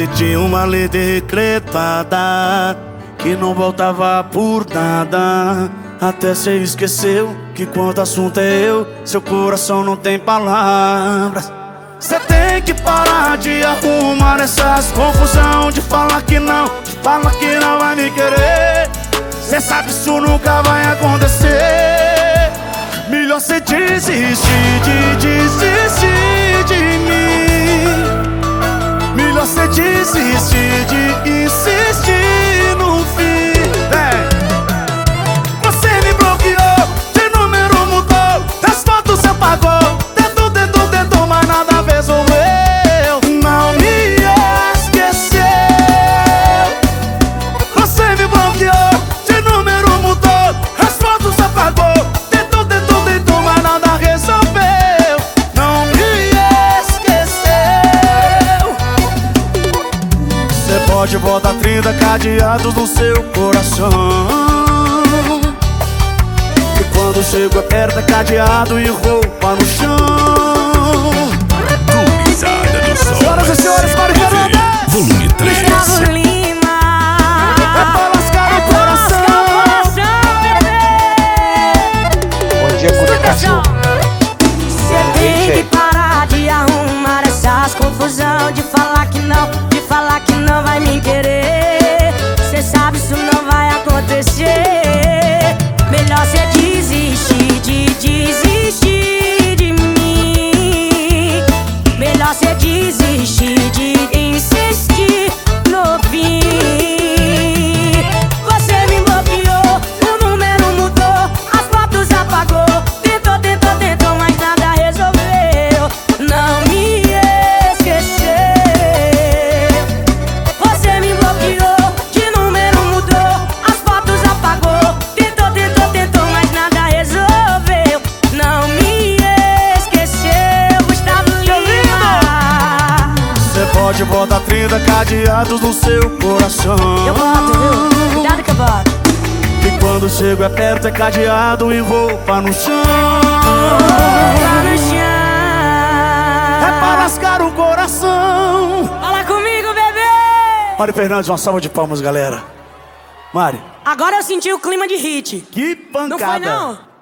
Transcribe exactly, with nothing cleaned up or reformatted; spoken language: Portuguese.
Você tinha uma lei decretada que não voltava por nada. Até cê esqueceu que quando o assunto é eu, seu coração não tem palavras. Cê tem que parar de arrumar essas confusão, de falar que não, de falar que não vai me querer. Cê sabe isso nunca vai acontecer. Melhor cê desistir de desistir de mim. Melhor cê desistir de insistir no fim. Vem. Você me bloqueou, de número mudou, das fotos você apagou. Tentou, tentou, tentou, mas nada resolveu. Não me esqueceu. Você me bloqueou, de número mudou, as fotos apagou. Tentou, tentou, tentou, mas nada resolveu. Não me esqueceu. Você pode botar trinta cadeados no seu coração. Quando chego aperta cadeado e roupa no chão. Gurizada do Sol. Senhoras e senhores, Mário Fernandes, volume três. Gustavo Lima. É pra lascar o coração, bebê. Bom dia, comunicação. Cê tem que parar de arrumar essas confusão, de falar que não, de falar que não vai me querer. Cê sabe isso não vai acontecer. Melhor cê desistir de desistir de mim. Melhor cê desistir de insistir no fim. Você me bloqueou, o número mudou, as fotos apagou. Tentou, tentou, tentou, mas nada resolveu. Não me esqueceu. Você me bloqueou, de número mudou, as fotos apagou. Tentou, tentou, tentou, mas nada resolveu. Não me esqueceu. Gustavo Lima. Você pode botar trinta cadeados no seu coração. Eu boto, viu? Cuidado que eu boto. E quando chego é perto é cadeado e roupa no chão. Tá no chão. É pra lascar o coração. Fala comigo, bebê. Mário Fernandes, uma salva de palmas, galera. Mário, Agora eu senti o clima de hit. que pancada. Não foi, não?